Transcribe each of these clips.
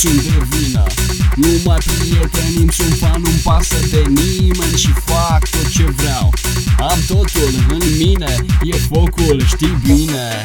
sunt de vină. Numai prieteni sunt fan, nu-mi pasă de nimeni și fac tot ce vreau. Am totul în mine, e focul, știi bine.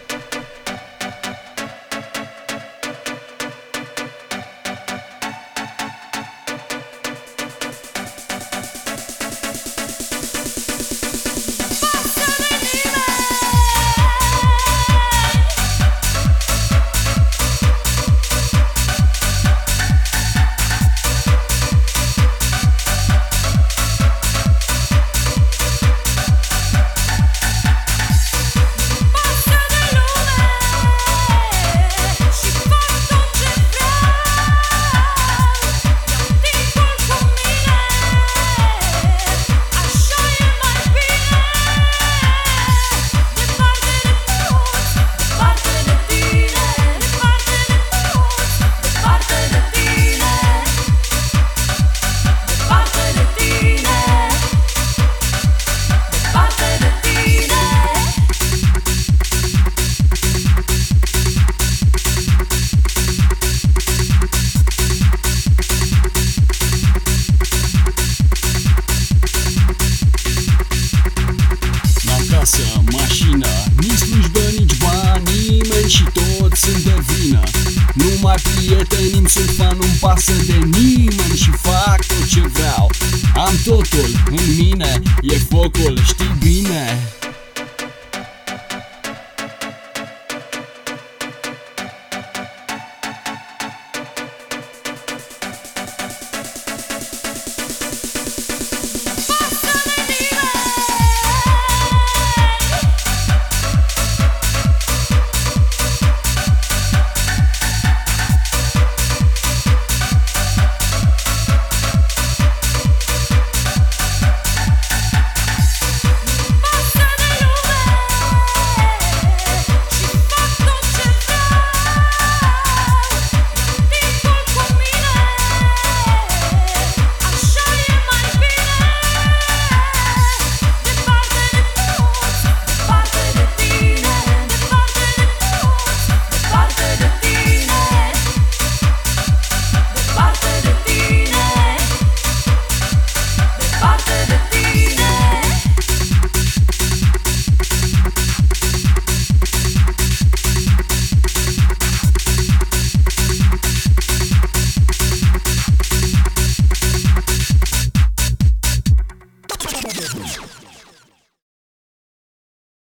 Mașină, nici slujbă, nici bani, nimeni și toți sunt de vină. Numai prieteni sunt fan, nu-mi pasă de nimeni și fac tot ce vreau. Am totul în mine, e focul, știi bine.